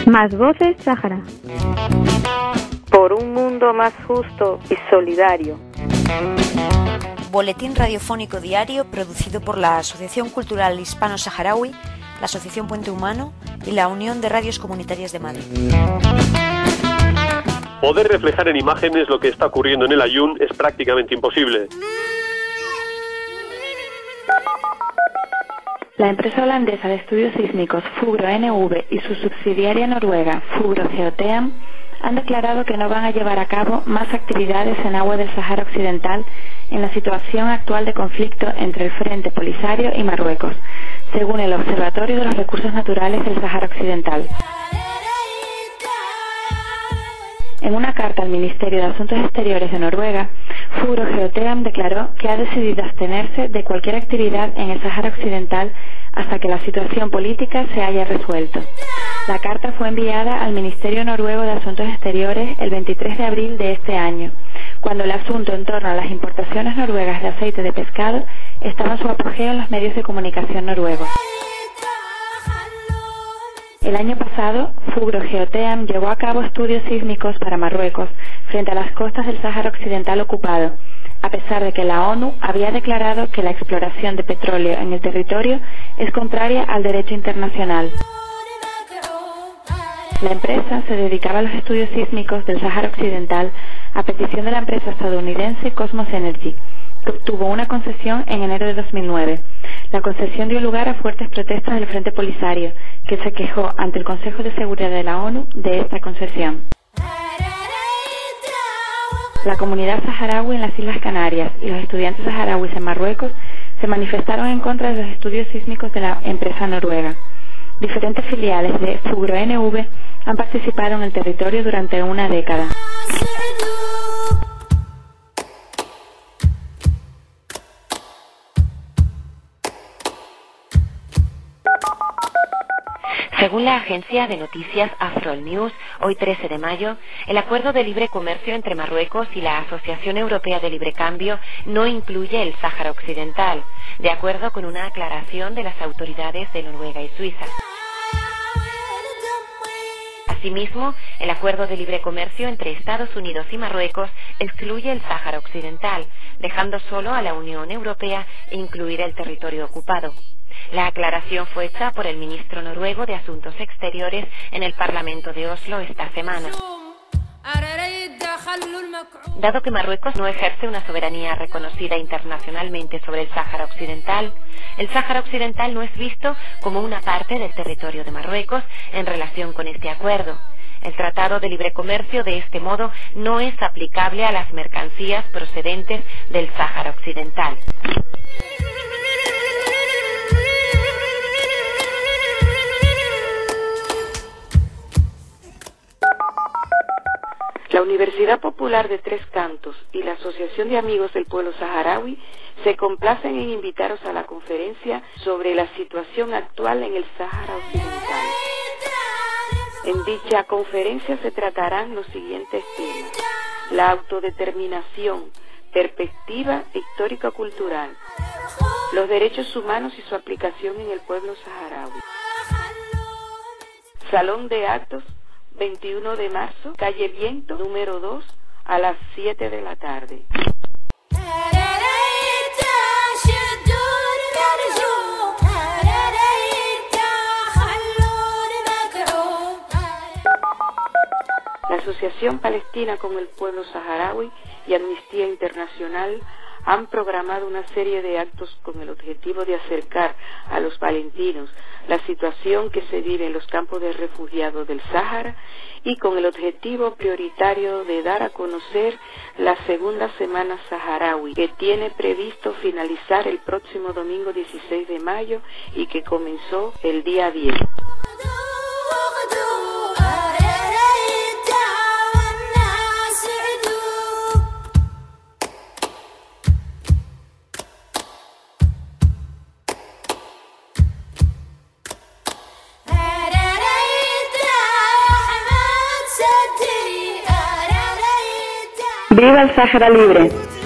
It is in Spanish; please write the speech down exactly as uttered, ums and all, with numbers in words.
Más voces Sáhara. Por un mundo más justo y solidario. Boletín radiofónico diario producido por la Asociación Cultural Hispano-Saharaui, la Asociación Puente Humano y la Unión de Radios Comunitarias de Madrid. Poder reflejar en imágenes lo que está ocurriendo en el Ayun es prácticamente imposible. La empresa holandesa de estudios sísmicos Fugro N V y su subsidiaria noruega Fugro Geoteam han declarado que no van a llevar a cabo más actividades en agua del Sáhara Occidental en la situación actual de conflicto entre el Frente Polisario y Marruecos, según el Observatorio de los Recursos Naturales del Sáhara Occidental. En una carta al Ministerio de Asuntos Exteriores de Noruega, Fugro Geoteam declaró que ha decidido abstenerse de cualquier actividad en el Sáhara Occidental hasta que la situación política se haya resuelto. La carta fue enviada al Ministerio Noruego de Asuntos Exteriores el veintitrés de abril de este año, cuando el asunto en torno a las importaciones noruegas de aceite de pescado estaba en su apogeo en los medios de comunicación noruegos. El año pasado, Fugro Geoteam llevó a cabo estudios sísmicos para Marruecos frente a las costas del Sáhara Occidental ocupado, a pesar de que la ONU había declarado que la exploración de petróleo en el territorio es contraria al derecho internacional. La empresa se dedicaba a los estudios sísmicos del Sáhara Occidental a petición de la empresa estadounidense Cosmos Energy, que obtuvo una concesión en enero de dos mil nueve. La concesión dio lugar a fuertes protestas del Frente Polisario, que se quejó ante el Consejo de Seguridad de la ONU de esta concesión. La comunidad saharaui en las Islas Canarias y los estudiantes saharauis en Marruecos se manifestaron en contra de los estudios sísmicos de la empresa noruega. Diferentes filiales de Fugro N V han participado en el territorio durante una década. Según la agencia de noticias Afrol News, hoy trece de mayo, el acuerdo de libre comercio entre Marruecos y la Asociación Europea de Libre Cambio no incluye el Sáhara Occidental, de acuerdo con una aclaración de las autoridades de Noruega y Suiza. Asimismo, el acuerdo de libre comercio entre Estados Unidos y Marruecos excluye el Sáhara Occidental, dejando solo a la Unión Europea incluir el territorio ocupado. La aclaración fue hecha por el ministro noruego de Asuntos Exteriores en el Parlamento de Oslo esta semana. Dado que Marruecos no ejerce una soberanía reconocida internacionalmente sobre el Sáhara Occidental, el Sáhara Occidental no es visto como una parte del territorio de Marruecos en relación con este acuerdo. El Tratado de Libre Comercio, de este modo, no es aplicable a las mercancías procedentes del Sáhara Occidental. La Universidad Popular de Tres Cantos y la Asociación de Amigos del Pueblo Saharaui se complacen en invitaros a la conferencia sobre la situación actual en el Sáhara Occidental. En dicha conferencia se tratarán los siguientes temas: la autodeterminación, perspectiva histórico-cultural, los derechos humanos y su aplicación en el pueblo saharaui. Salón de actos, veintiuno de marzo, calle Viento, número dos, a las siete de la tarde. La Asociación Palestina con el Pueblo Saharaui y Amnistía Internacional han programado una serie de actos con el objetivo de acercar a los palestinos la situación que se vive en los campos de refugiados del Sáhara y con el objetivo prioritario de dar a conocer la segunda semana saharaui, que tiene previsto finalizar el próximo domingo dieciséis de mayo y que comenzó el día diez. ¡Viva el Sáhara libre!